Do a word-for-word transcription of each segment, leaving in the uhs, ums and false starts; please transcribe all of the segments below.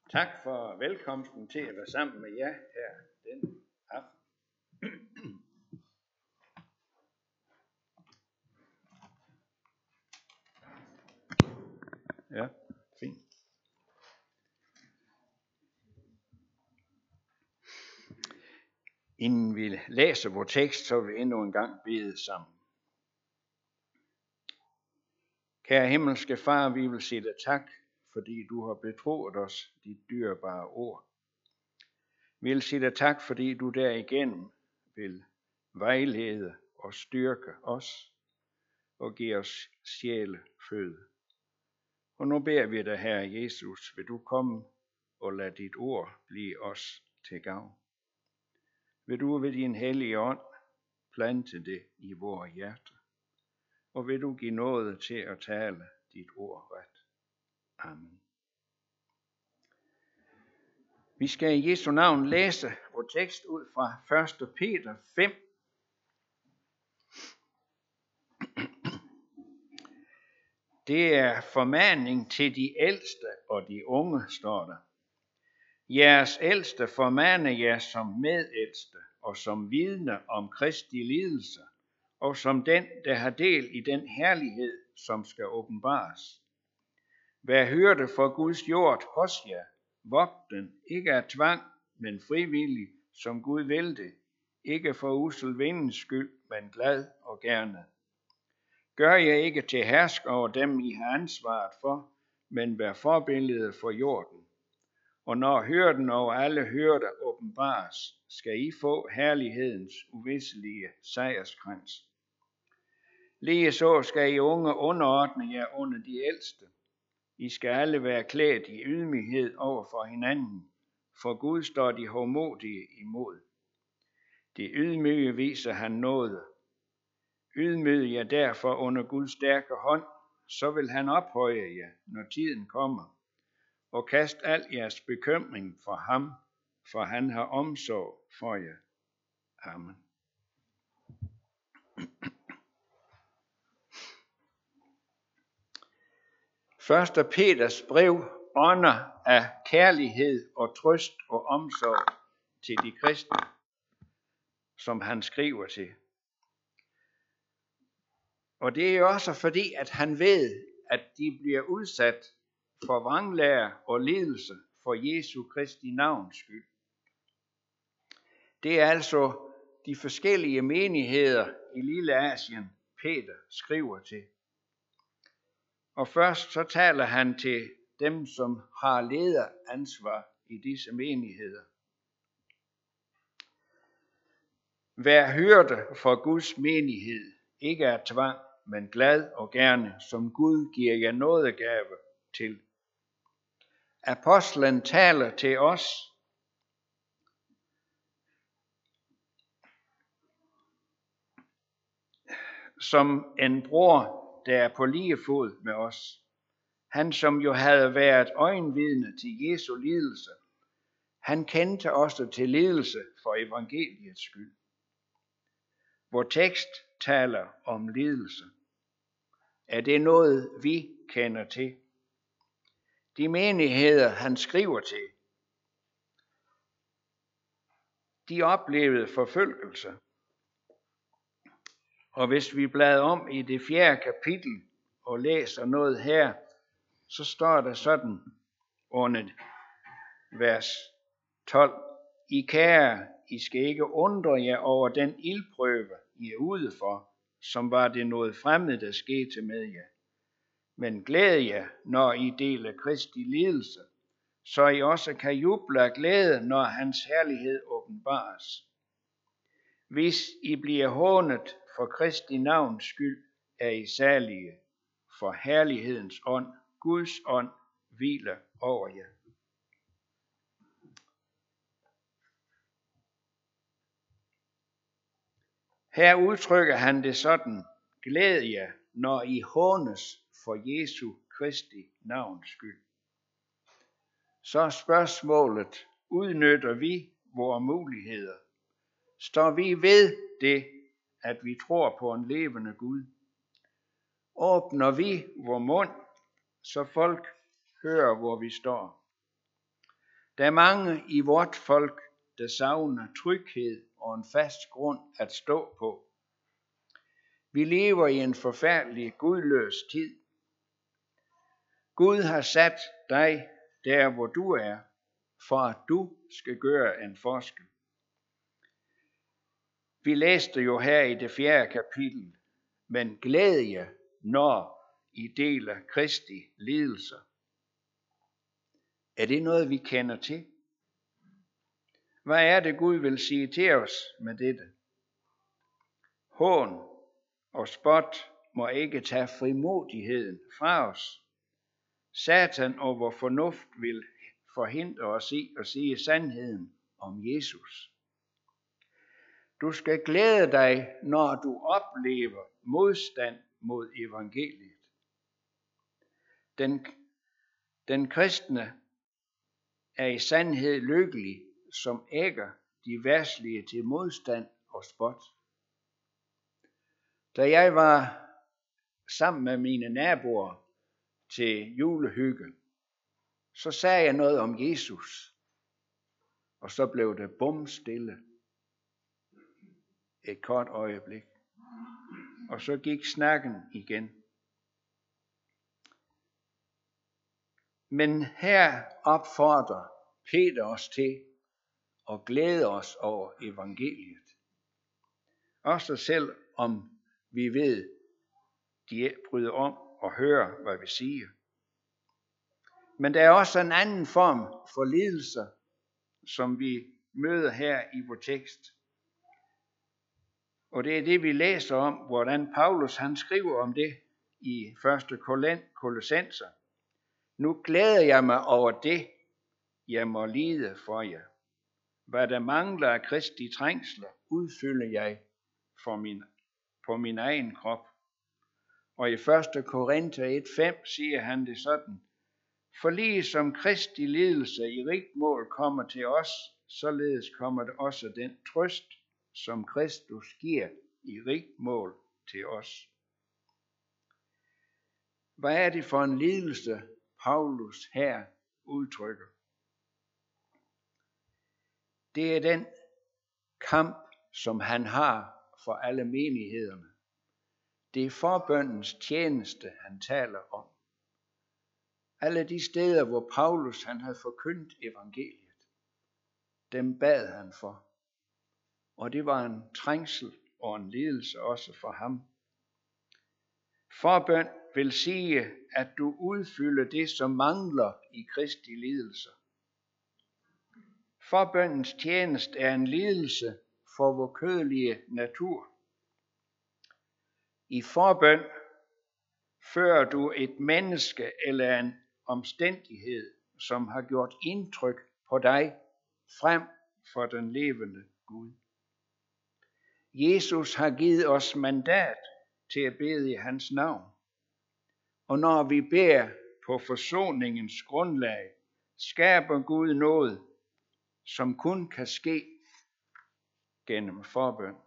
Tak for velkomsten til at være sammen med jer her den aften. Ja, fint. Inden vi læser vores tekst, så vil vi endnu en gang bede sammen. Kære himmelske Far, vi vil sige dig tak, fordi du har betroet os dit dyrebare ord. Vi vil sige dig tak, fordi du derigennem vil vejlede og styrke os og give os sjæleføde. Og nu beder vi dig, Herre Jesus, vil du komme og lad dit ord blive os til gavn. Vil du ved din hellige ånd plante det i vores hjerte, og vil du give nåde til at tale dit ord ret. Amen. Vi skal i Jesu navn læse vores tekst ud fra første Peter fem. Det er formaning til de ældste og de unge, står der. Jeres ældste formaner jer som medældste og som vidne om Kristi lidelse, og som den, der har del i den herlighed, som skal åbenbares. Vær hyrde for Guds jord hos jer, vogt den, ikke af tvang, men frivillig, som Gud vil det, ikke for usel vindens skyld, men glad og gerne. Gør jer ikke til hersk over dem, I har ansvaret for, men vær forbillede for jorden. Og når hyrden over alle hyrder åbenbares, skal I få herlighedens uvisselige sejrskrans. Ligeså skal I unge underordne jer under de ældste. I skal alle være klædt i ydmyghed over for hinanden, for Gud står de hovmodige imod. Det ydmyge viser han nåde. Ydmyg jer derfor under Guds stærke hånd, så vil han ophøje jer, når tiden kommer. Og kast al jeres bekymring for ham, for han har omsorg for jer. Amen. Første Peters brev ånder af kærlighed og trøst og omsorg til de kristne, som han skriver til. Og det er jo også fordi, at han ved, at de bliver udsat for vranglære og lidelse for Jesu Kristi navns skyld. Det er altså de forskellige menigheder i Lille Asien, Peter skriver til. Og først så taler han til dem, som har lederansvar i disse menigheder. Vær hyrde for Guds menighed, ikke af tvang, men glad og gerne, som Gud giver jer nådegave til. Apostlen taler til os, som en bror, der er på lige fod med os. Han, som jo havde været øjenvidne til Jesu lidelse, han kendte også til lidelse for evangeliets skyld. Vor tekst taler om lidelse. Er det noget, vi kender til? De menigheder, han skriver til, de oplevede forfølgelse. Og hvis vi bladrer om i det fjerde kapitel og læser noget her, så står der sådan under vers tolv. I kære, I skal ikke undre jer over den ildprøve, I er ude for, som var det noget fremmed, der skete med jer. Men glæd jer, når I deler Kristi lidelse, så I også kan juble af glæde, når hans herlighed åbenbares. Hvis I bliver hånet for Kristi navns skyld, er I salige, for herlighedens ånd, Guds ånd, hviler over jer. Her udtrykker han det sådan: glæd jer, når I hånes for Jesu Kristi navns skyld. Så er spørgsmålet, udnytter vi vores muligheder? Står vi ved det, at vi tror på en levende Gud? Åbner vi vor mund, så folk hører, hvor vi står? Der er mange i vort folk, der savner tryghed og en fast grund at stå på. Vi lever i en forfærdelig gudløs tid. Gud har sat dig der, hvor du er, for at du skal gøre en forskel. Vi læste jo her i det fjerde kapitel, men glæd jer, når I deler Kristi lidelser. Er det noget, vi kender til? Hvad er det, Gud vil sige til os med dette? Hån og spot må ikke tage frimodigheden fra os. Satan og vor fornuft vil forhindre os i at sige sandheden om Jesus. Du skal glæde dig, når du oplever modstand mod evangeliet. Den, den kristne er i sandhed lykkelig, som ægger de verdslige til modstand og spot. Da jeg var sammen med mine naboer til julehygge, så sagde jeg noget om Jesus, og så blev det bum stille et kort øjeblik, og så gik snakken igen. Men her opfordrer Peter os til at glæde os over evangeliet. Også selv om vi ved, de bryder om og hører, hvad vi siger. Men der er også en anden form for lidelser, som vi møder her i vores tekst. Og det er det, vi læser om, hvordan Paulus han skriver om det i første Kolossenser. Nu glæder jeg mig over det, jeg må lide for jer. Hvad der mangler af Kristi trængsler, udfylder jeg for min, på min egen krop. Og i første Korinther et fem siger han det sådan: For lige som Kristi lidelse i rigt mål kommer til os, således kommer det også den trøst, som Kristus giver i rigt mål til os. Hvad er det for en lidelse, Paulus her udtrykker? Det er den kamp, som han har for alle menighederne. Det er forbøndens tjeneste, han taler om. Alle de steder, hvor Paulus han havde forkyndt evangeliet, dem bad han for. Og det var en trængsel og en lidelse også for ham. Forbøn vil sige, at du udfylder det, som mangler i Kristi lidelser. Forbøndens tjeneste er en lidelse for vor kødelige natur. I forbøn fører du et menneske eller en omstændighed, som har gjort indtryk på dig, frem for den levende Gud. Jesus har givet os mandat til at bede i hans navn. Og når vi beder på forsoningens grundlag, skaber Gud noget, som kun kan ske gennem forbøn.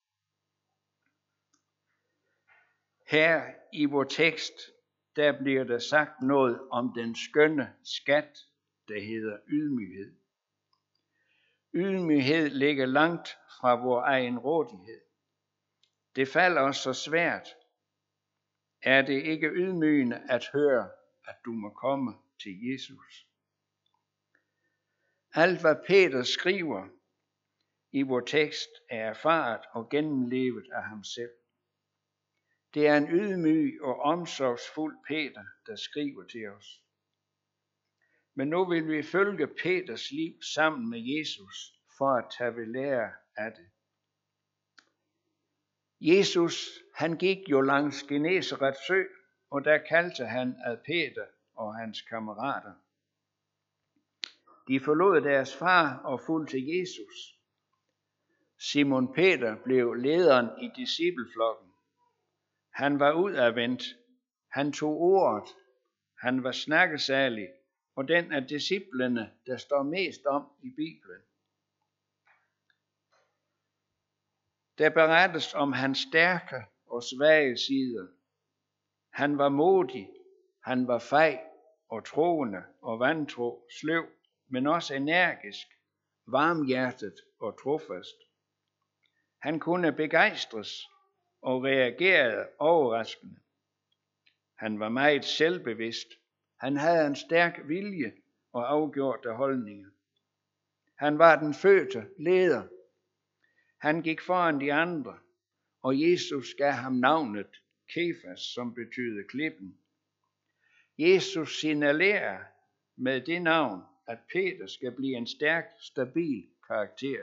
Her i vores tekst, der bliver der sagt noget om den skønne skat, der hedder ydmyghed. Ydmyghed ligger langt fra vor egen rådighed. Det falder os så svært. Er det ikke ydmygende at høre, at du må komme til Jesus? Alt hvad Peter skriver i vores tekst er erfaret og gennemlevet af ham selv. Det er en ydmyg og omsorgsfuld Peter, der skriver til os. Men nu vil vi følge Peters liv sammen med Jesus for at tage ved lære af det. Jesus, han gik jo langs Genesarets sø, og der kaldte han ad Peter og hans kammerater. De forlod deres far og fulgte Jesus. Simon Peter blev lederen i discipleflokken. Han var udadvendt. Han tog ordet. Han var snakkesalig, og den af disciplene, der står mest om i Bibelen. Der berettes om hans stærke og svage sider. Han var modig, han var fej og troende og vantro, sløv, men også energisk, varmhjertet og trofast. Han kunne begejstres og reagerede overraskende. Han var meget selvbevidst. Han havde en stærk vilje og afgjorte holdninger. Han var den fødte leder. Han gik foran de andre, og Jesus gav ham navnet Kefas, som betyder klippen. Jesus signalerer med det navn, at Peter skal blive en stærk, stabil karakter.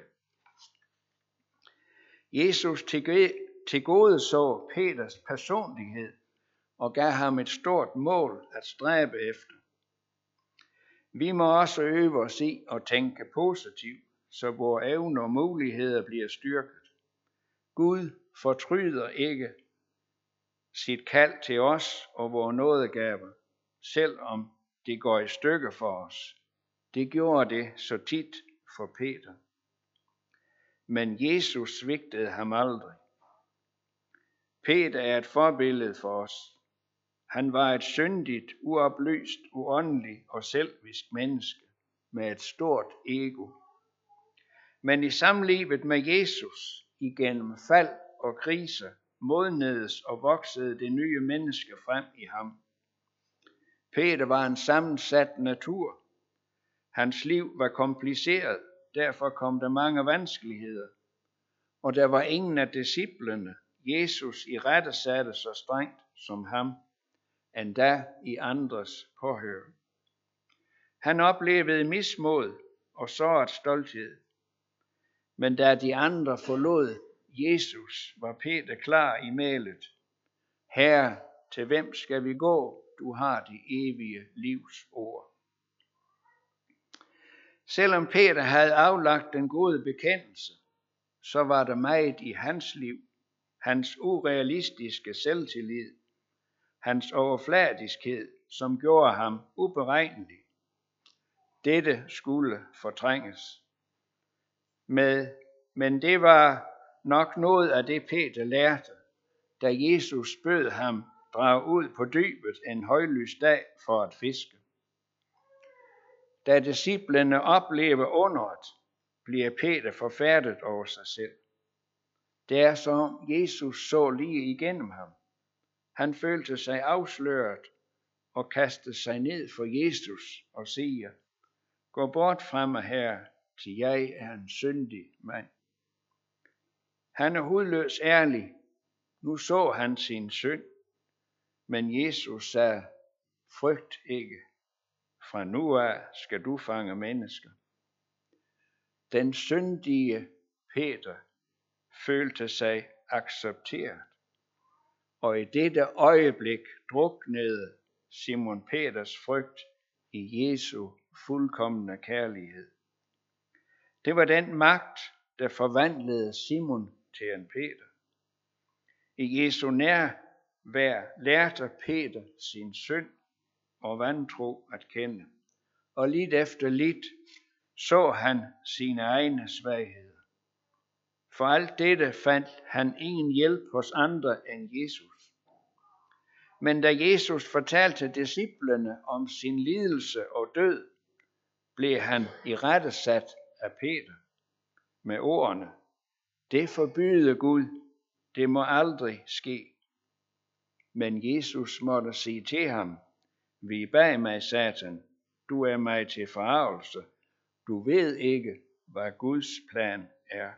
Jesus tilgodeså Peters personlighed og gav ham et stort mål at stræbe efter. Vi må også øve os i at tænke positivt, så vores evner og muligheder bliver styrket. Gud fortryder ikke sit kald til os og vores nådegaver, selvom det går i stykker for os. Det gjorde det så tit for Peter. Men Jesus svigtede ham aldrig. Peter er et forbillede for os. Han var et syndigt, uoplyst, uåndeligt og selvisk menneske med et stort ego. Men i samlivet med Jesus, igennem fald og kriser, modnedes og voksede det nye menneske frem i ham. Peter var en sammensat natur. Hans liv var kompliceret, derfor kom der mange vanskeligheder. Og der var ingen af disciplene, Jesus irettesatte så strengt som ham, endda i andres påhør. Han oplevede mismod og såret stolthed. Men da de andre forlod Jesus, var Peter klar i mælet. Herre, til hvem skal vi gå? Du har det evige livs ord. Selvom Peter havde aflagt den gode bekendelse, så var der meget i hans liv, hans urealistiske selvtillid, hans overfladiskhed, som gjorde ham uberegnelig. Dette skulle fortrænges. Med, men det var nok noget af det, Peter lærte, da Jesus bød ham drage ud på dybet en højlys dag for at fiske. Da disciplene oplever underet, bliver Peter forfærdet over sig selv. Det er som Jesus så lige igennem ham. Han følte sig afsløret og kastede sig ned for Jesus og siger, gå bort fra mig her, til jeg er en syndig mand. Han er hudløs ærlig. Nu så han sin synd. Men Jesus sagde, frygt ikke. Fra nu af skal du fange mennesker. Den syndige Peter følte sig accepteret. Og i dette øjeblik druknede Simon Peters frygt i Jesu fuldkomne kærlighed. Det var den magt, der forvandlede Simon til en Peter. I Jesu nærvær lærte Peter sin synd og vantro at kende. Og lidt efter lidt så han sine egne svagheder. For alt dette fandt han ingen hjælp hos andre end Jesus. Men da Jesus fortalte disciplene om sin lidelse og død, blev han irettesat af Peter med ordene, det forbyder Gud, det må aldrig ske. Men Jesus måtte sige til ham, vi bag mig, Satan, du er mig til forargelse, du ved ikke, hvad Guds plan er.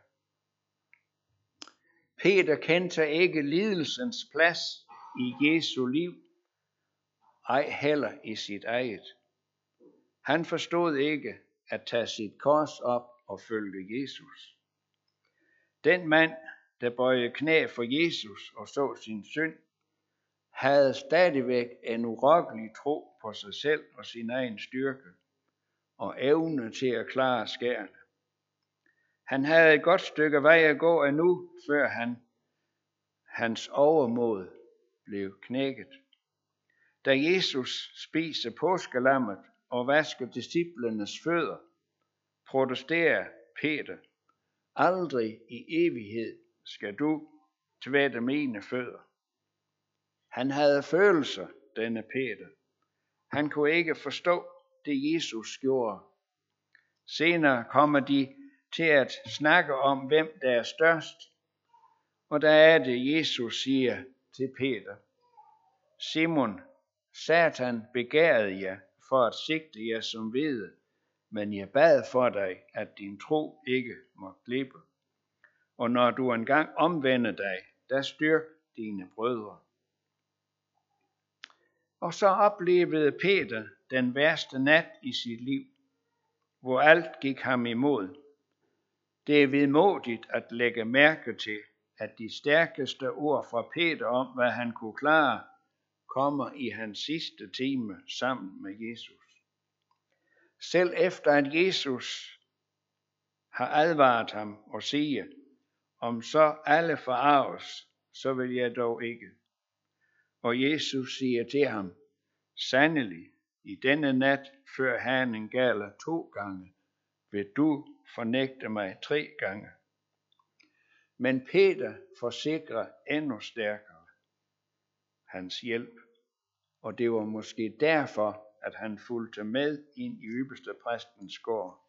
Peter kendte ikke lidelsens plads i Jesu liv, ej heller i sit eget. Han forstod ikke at tage sit kors op og følge Jesus. Den mand, der bøjede knæ for Jesus og så sin synd, havde stadigvæk en urokkelig tro på sig selv og sin egen styrke og evne til at klare skærene. Han havde et godt stykke vej at gå endnu, før han, hans overmod blev knækket. Da Jesus spiser påskelammet og vasker disciplenes fødder, protesterer Peter, aldrig i evighed skal du tvætte mine fødder. Han havde følelser, denne Peter. Han kunne ikke forstå det, Jesus gjorde. Senere kommer de til at snakke om, hvem der er størst. Og der er det, Jesus siger til Peter: Simon, Satan begærede jer for at sigte jer som hvede, men jeg bad for dig, at din tro ikke må glippe. Og når du engang omvender dig, der styrk dine brødre. Og så oplevede Peter den værste nat i sit liv, hvor alt gik ham imod. Det er vedmodigt at lægge mærke til, at de stærkeste ord fra Peter om, hvad han kunne klare, kommer i hans sidste time sammen med Jesus. Selv efter at Jesus har advaret ham og siger, om så alle forarves, så vil jeg dog ikke. Og Jesus siger til ham, sandelig, i denne nat, før hanen galer to gange, vil du fornægte mig tre gange. Men Peter forsikrer endnu stærkere hans hjælp, og det var måske derfor, at han fulgte med ind i ypperste præstens gård.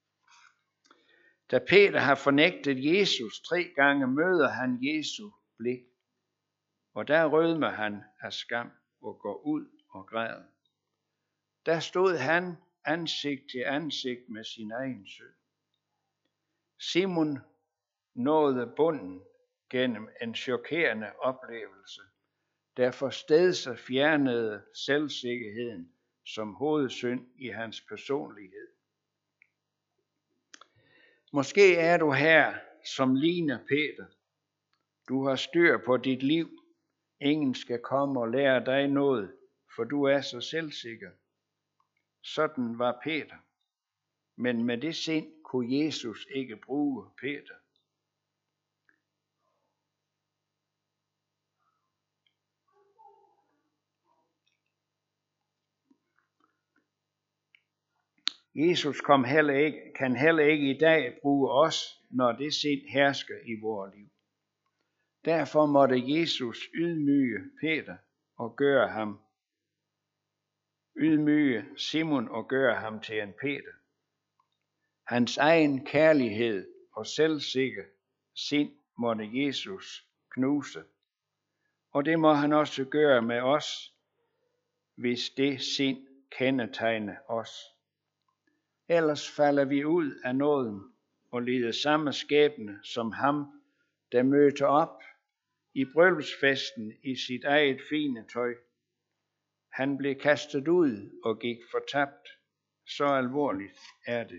Da Peter har fornægtet Jesus tre gange, møder han Jesu blik, og der rødmer han af skam og går ud og græder. Der stod han ansigt til ansigt med sin egen søn. Simon nåede bunden gennem en chokerende oplevelse, der forstedse fjernede selvsikkerheden som hovedsynd i hans personlighed. Måske er du her, som ligner Peter. Du har styr på dit liv. Ingen skal komme og lære dig noget, for du er så selvsikker. Sådan var Peter. Men med det sind kunne Jesus ikke bruge Peter. Jesus kom heller ikke, kan heller ikke i dag bruge os, når det sind hersker i vores liv. Derfor måtte Jesus ydmyge Peter og gøre ham, ydmyge Simon og gøre ham til en Peter. Hans egen kærlighed og selvsikker sind måtte Jesus knuse. Og det må han også gøre med os, hvis det sind kendetegner os. Ellers falder vi ud af nåden og lider samme skæbne som ham, der mødte op i bryllupsfesten i sit eget fine tøj. Han blev kastet ud og gik fortabt. Så alvorligt er det.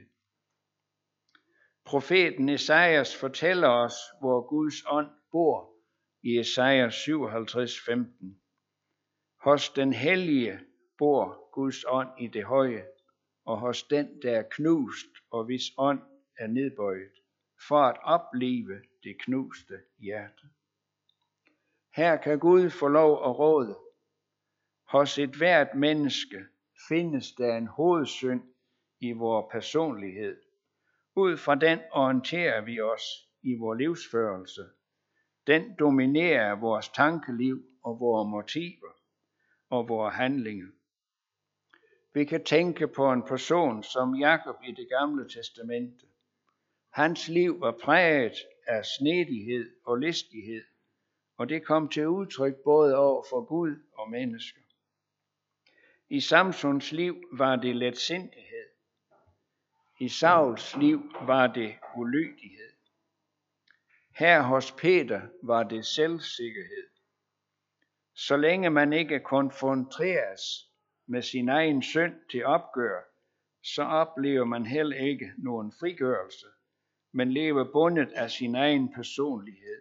Profeten Esajas fortæller os, hvor Guds ånd bor i Esajas syvoghalvtreds femten. Hos den hellige bor Guds ånd i det høje, og hos den, der er knust, og hvis ånd er nedbøjet, for at oplive det knuste hjerte. Her kan Gud få lov at råde. Hos et hvert menneske findes der en hovedsynd i vores personlighed. Ud fra den orienterer vi os i vores livsførelse. Den dominerer vores tankeliv og vores motiver og vores handlinger. Vi kan tænke på en person som Jakob i det gamle testamente. Hans liv var præget af snedighed og listighed, og det kom til udtryk både over for Gud og mennesker. I Samsons liv var det letsindighed. I Sauls liv var det ulydighed. Her hos Peter var det selvsikkerhed. Så længe man ikke konfronteres med sin egen synd til opgør, så oplever man heller ikke nogen frigørelse, men lever bundet af sin egen personlighed.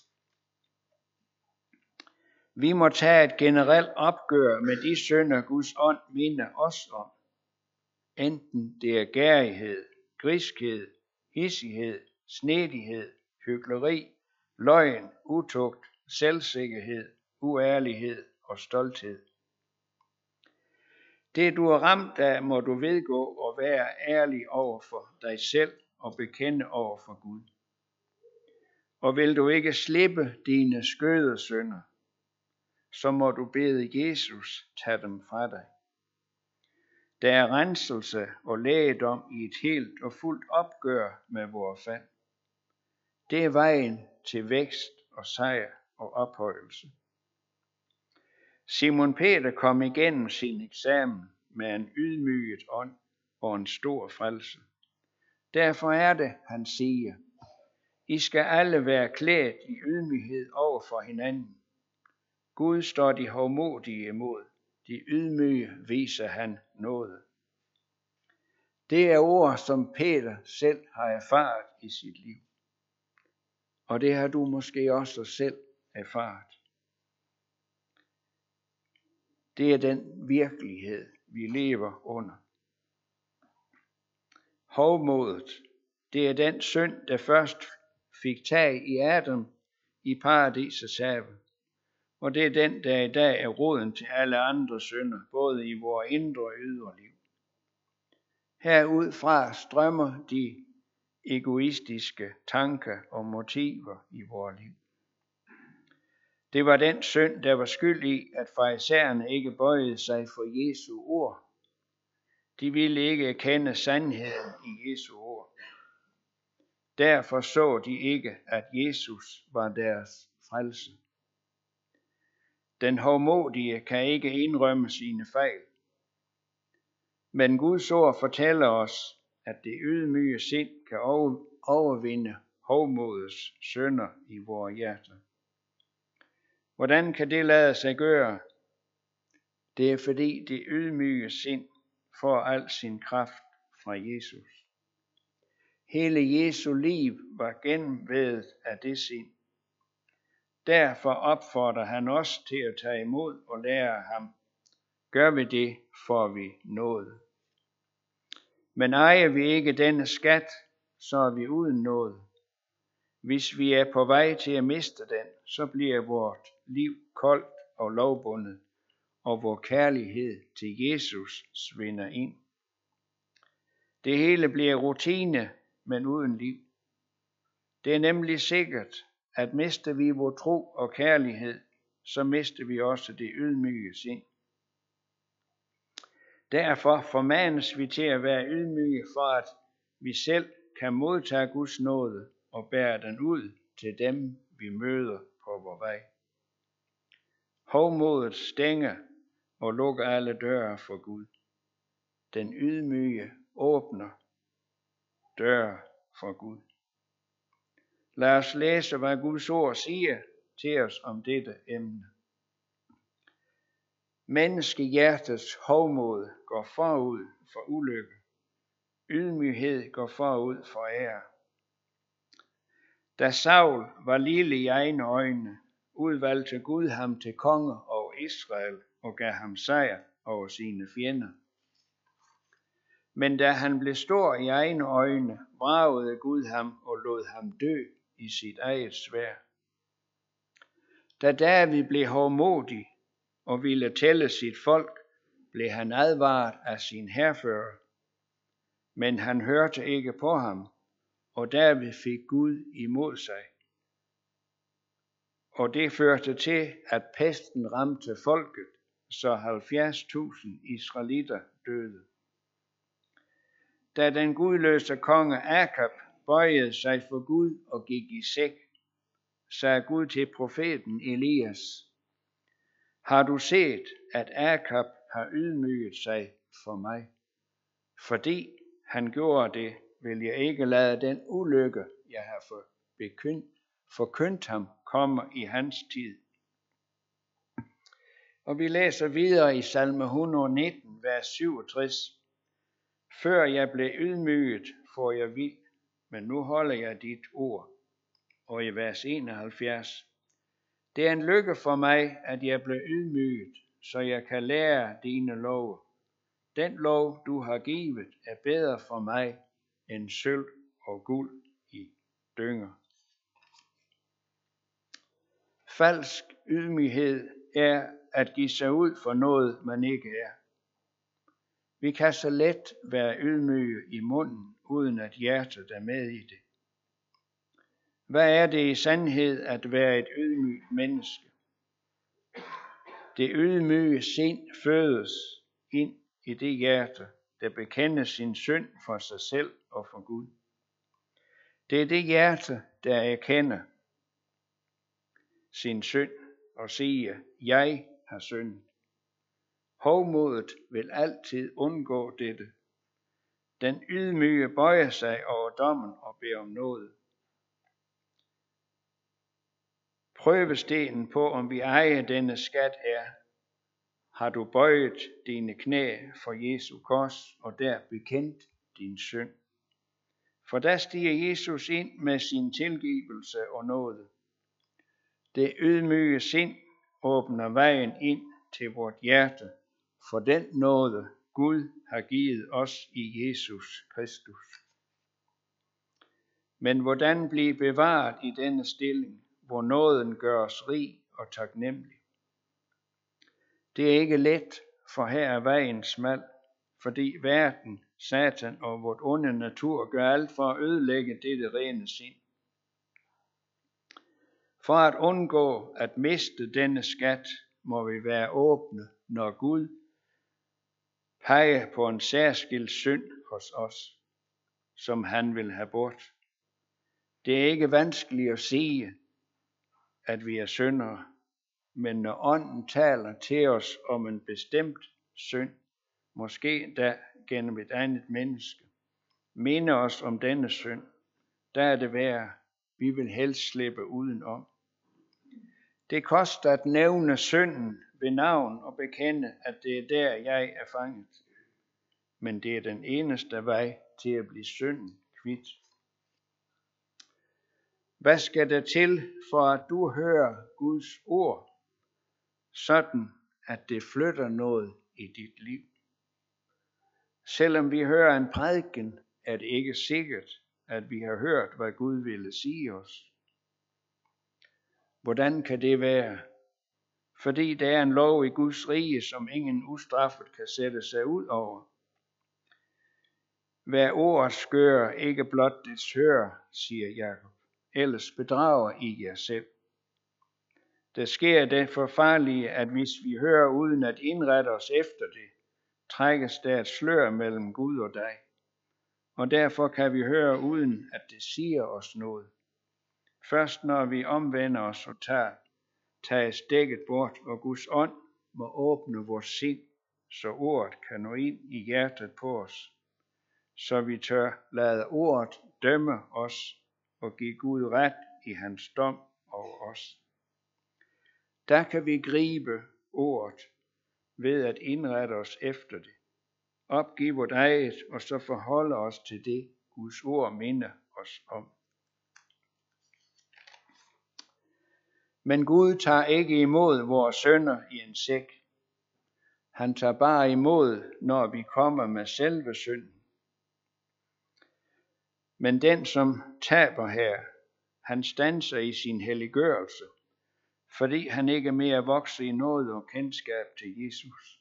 Vi må tage et generelt opgør med de synder, Guds ånd minder os om. Enten det er gærighed, griskhed, hissighed, snedighed, hykleri, løgn, utugt, selvsikkerhed, uærlighed og stolthed. Det du er ramt af, må du vedgå og være ærlig over for dig selv og bekende over for Gud. Og vil du ikke slippe dine skøde synder, så må du bede Jesus tage dem fra dig. Der er renselse og lægedom i et helt og fuldt opgør med vores fald. Det er vejen til vækst og sejr og ophøjelse. Simon Peter kom igennem sin eksamen med en ydmyget ånd og en stor frelse. Derfor er det, han siger, I skal alle være klædt i ydmyghed over for hinanden. Gud står de hovmodige imod, de ydmyge viser han nåde. Det er ord, som Peter selv har erfaret i sit liv. Og det har du måske også selv erfaret. Det er den virkelighed, vi lever under. Hovmodet, det er den synd, der først fik tag i Adam i paradisets have. Og det er den, der i dag er roden til alle andre synder, både i vores indre og ydre liv. Herudfra strømmer de egoistiske tanker og motiver i vores liv. Det var den synd, der var skyld i, at farisæerne ikke bøjede sig for Jesu ord. De ville ikke erkende sandheden i Jesu ord. Derfor så de ikke, at Jesus var deres frelse. Den hovmodige kan ikke indrømme sine fejl. Men Guds ord fortæller os, at det ydmyge sind kan overvinde hovmodets synder i vores hjerter. Hvordan kan det lade sig gøre? Det er fordi det ydmyge sind får al sin kraft fra Jesus. Hele Jesu liv var gennemvædet af det sind. Derfor opfordrer han os til at tage imod og lære ham. Gør vi det, får vi nåde. Men ejer vi ikke denne skat, så er vi uden nåde. Hvis vi er på vej til at miste den, så bliver vort liv koldt og lovbundet, og vor kærlighed til Jesus svinder ind. Det hele bliver rutine, men uden liv. Det er nemlig sikkert, at mister vi vor tro og kærlighed, så mister vi også det ydmyge sind. Derfor formanes vi til at være ydmyge, for at vi selv kan modtage Guds nåde og bære den ud til dem, vi møder på vor vej. Hovmodet stænger og lukker alle døre for Gud. Den ydmyge åbner døre for Gud. Lad os læse, hvad Guds ord siger til os om dette emne. Menneskehjertets hovmod går forud for ulykke. Ydmyghed går forud for ære. Da Saul var lille i egne øjne, udvalgte Gud ham til konge over Israel og gav ham sejr over sine fjender. Men da han blev stor i egne øjne, vragede Gud ham og lod ham dø i sit eget sværd. Da David blev hovmodig og ville tælle sit folk, blev han advaret af sin hærfører. Men han hørte ikke på ham, og David fik Gud imod sig. Og det førte til, at pesten ramte folket, så halvfjerds tusind israelitter døde. Da den gudløse konge Akab bøjede sig for Gud og gik i sæk, sagde Gud til profeten Elias: Har du set, at Akab har ydmyget sig for mig? Fordi han gjorde det, vil jeg ikke lade den ulykke, jeg har forkyndt, forkyndt ham, komme i hans tid. Og vi læser videre i salme et hundrede og nitten, vers syvogtres. Før jeg blev ydmyget, får jeg vild, men nu holder jeg dit ord. Og i vers enoghalvfjerds. Det er en lykke for mig, at jeg blev ydmyget, så jeg kan lære dine love. Den lov, du har givet, er bedre for mig end sølv og guld i dynger. Falsk ydmyghed er at give sig ud for noget, man ikke er. Vi kan så let være ydmyge i munden, uden at hjertet er med i det. Hvad er det i sandhed at være et ydmygt menneske? Det ydmyge sind fødes ind i det hjerte, der bekender sin synd for sig selv og for Gud. Det er det hjerte, der erkender sin synd og siger, jeg har syndet. Hovmodet vil altid undgå dette. Den ydmyge bøjer sig over dommen og beder om nåde. Prøvestenen på, om vi ejer denne skat er, har du bøjet dine knæ for Jesu kors og der bekendt din synd. For der stiger Jesus ind med sin tilgivelse og nåde. Det ydmyge sind åbner vejen ind til vort hjerte for den nåde, Gud har givet os i Jesus Kristus. Men hvordan blive bevaret i denne stilling, hvor nåden gør os rig og taknemmelig? Det er ikke let, for her er vejen smal, fordi verden, Satan og vort onde natur gør alt for at ødelægge dette rene sind. For at undgå at miste denne skat, må vi være åbne, når Gud peger på en særskilt synd hos os, som han vil have bort. Det er ikke vanskeligt at sige, at vi er syndere, men når ånden taler til os om en bestemt synd, måske da gennem et andet menneske, minder os om denne synd, der er det værd, vi vil helst slippe udenom. Det koster at nævne synden ved navn og bekende, at det er der, jeg er fanget. Men det er den eneste vej til at blive synden kvit. Hvad skal der til, for at du hører Guds ord, sådan at det flytter noget i dit liv? Selvom vi hører en prædiken, er det ikke sikkert, at vi har hørt, hvad Gud ville sige os. Hvordan kan det være? Fordi der er en lov i Guds rige, som ingen ustraffet kan sætte sig ud over. Vær ordet skør, ikke blot dets hører, siger Jakob. Ellers bedrager I jer selv. Der sker det forfarlige, at hvis vi hører uden at indrette os efter det, trækkes der et slør mellem Gud og dig. Og derfor kan vi høre uden at det siger os noget. Først når vi omvender os og tager, tages dækket bort, og Guds ånd må åbne vores sind, så ordet kan nå ind i hjertet på os, så vi tør lade ordet dømme os og give Gud ret i hans dom over os. Der kan vi gribe ordet ved at indrette os efter det, opgive vort eget og så forholde os til det, Guds ord minder os om. Men Gud tager ikke imod vores synder i en sæk. Han tager bare imod, når vi kommer med selve synden. Men den, som taber her, han standser i sin helliggørelse, fordi han ikke mere vokser i noget og kendskab til Jesus.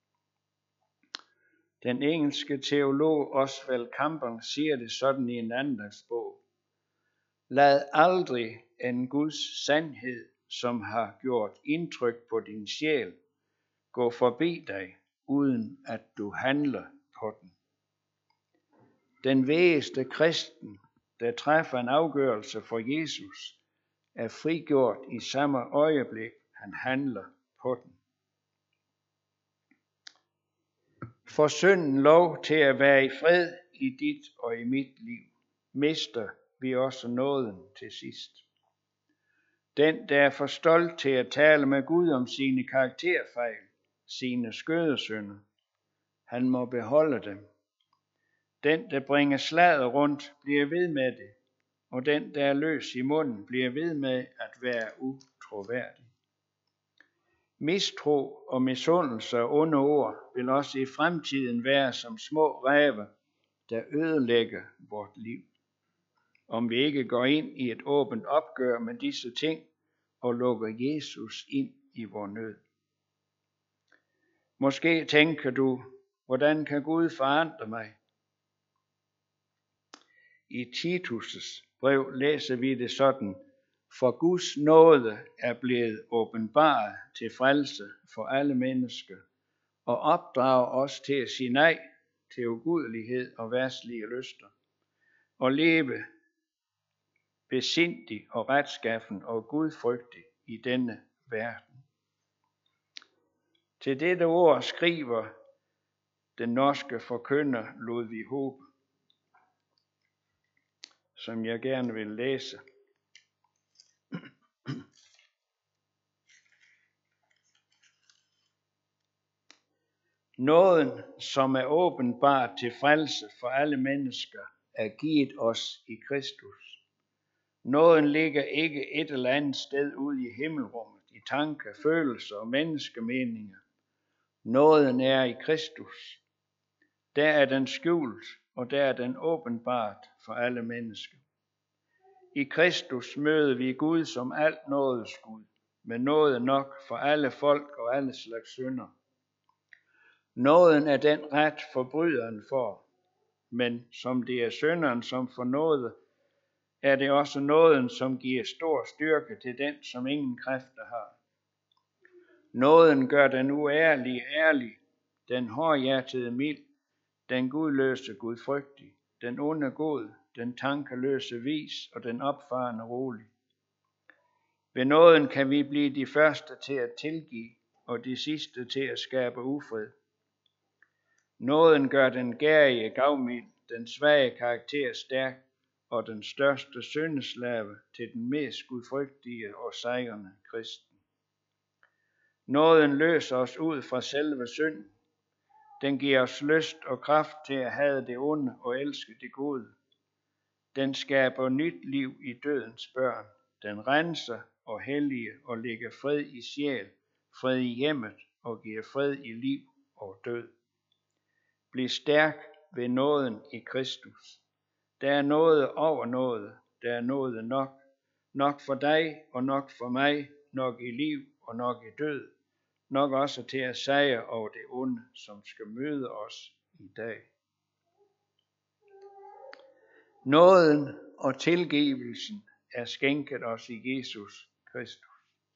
Den engelske teolog Oswald Campbell siger det sådan i en andagsbog. Lad aldrig en Guds sandhed, som har gjort indtryk på din sjæl, gå forbi dig, uden at du handler på den. Den vægeste kristen, der træffer en afgørelse for Jesus, er frigjort i samme øjeblik, han handler på den. For synden lov til at være i fred i dit og i mit liv, mister vi også nåden til sidst. Den, der er for stolt til at tale med Gud om sine karakterfejl, sine skødesynder, han må beholde dem. Den, der bringer sladder rundt, bliver ved med det, og den, der er løs i munden, bliver ved med at være utroværdig. Mistro og misundelse og onde ord vil også i fremtiden være som små ræve, der ødelægger vort liv. Om vi ikke går ind i et åbent opgør med disse ting og lukker Jesus ind i vor nød. Måske tænker du, hvordan kan Gud forandre mig? I Titus' brev læser vi det sådan, for Guds nåde er blevet åbenbaret til frelse for alle mennesker, og opdrage os til at sige nej til ugudelighed og verdslige lyster, og leve besindig og retskaffen og gudfrygtig i denne verden. Til dette ord skriver den norske forkynder Ludvig Hobe, som jeg gerne vil læse. Nåden, som er åbenbart til frelse for alle mennesker, er givet os i Kristus. Nåden ligger ikke et eller andet sted ude i himmelrummet, i tanker, følelser og menneskemeninger. Nåden er i Kristus. Der er den skjult, og der er den åbenbart for alle mennesker. I Kristus møder vi Gud som alt nådes Gud, med nåde nok for alle folk og alle slags synder. Nåden er den ret forbryderen får, men som det er synderen, som får nåde, er det også nåden, som giver stor styrke til den, som ingen kræfter har. Nåden gør den uærlige ærlig, den hårdhjertede mild, den gudløse gudfrygtig, den onde god, den tankeløse vis og den opfarende rolig. Ved nåden kan vi blive de første til at tilgive, og de sidste til at skabe ufred. Nåden gør den gærige gavmild, den svage karakter stærk, og den største syndeslave til den mest gudfrygtige og sejrende kristen. Nåden løser os ud fra selve synden. Den giver os lyst og kraft til at have det onde og elske det gode. Den skaber nyt liv i dødens børn. Den renser og helliger og lægger fred i sjæl, fred i hjemmet og giver fred i liv og død. Bliv stærk ved nåden i Kristus. Der er noget over noget, der er noget nok. Nok for dig og nok for mig, nok i liv og nok i død. Nok også til at sejre over det onde, som skal møde os i dag. Nåden og tilgivelsen er skænket os i Jesus Kristus.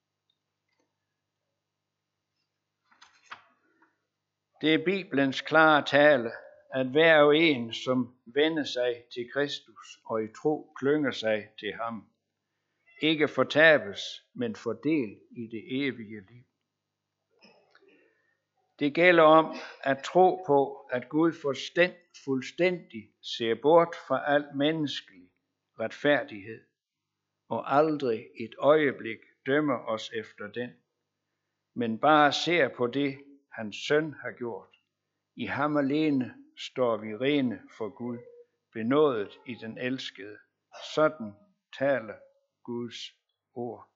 Det er Bibelens klare tale, at hver og en, som vender sig til Kristus og i tro klynger sig til ham, ikke fortabes, men får del i det evige liv. Det gælder om at tro på, at Gud fuldstændig ser bort fra al menneskelig retfærdighed, og aldrig et øjeblik dømmer os efter den, men bare ser på det, hans søn har gjort. I ham alene står vi rene for Gud, benådet i den elskede. Sådan taler Guds ord.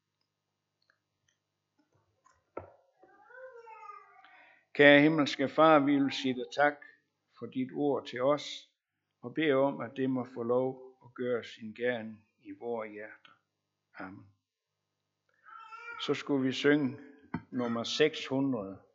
Kære himmelske Far, vi vil sige dig tak for dit ord til os, og bede om, at det må få lov at gøre sin gerning i vores hjerter. Amen. Så skulle vi synge nummer seks hundrede.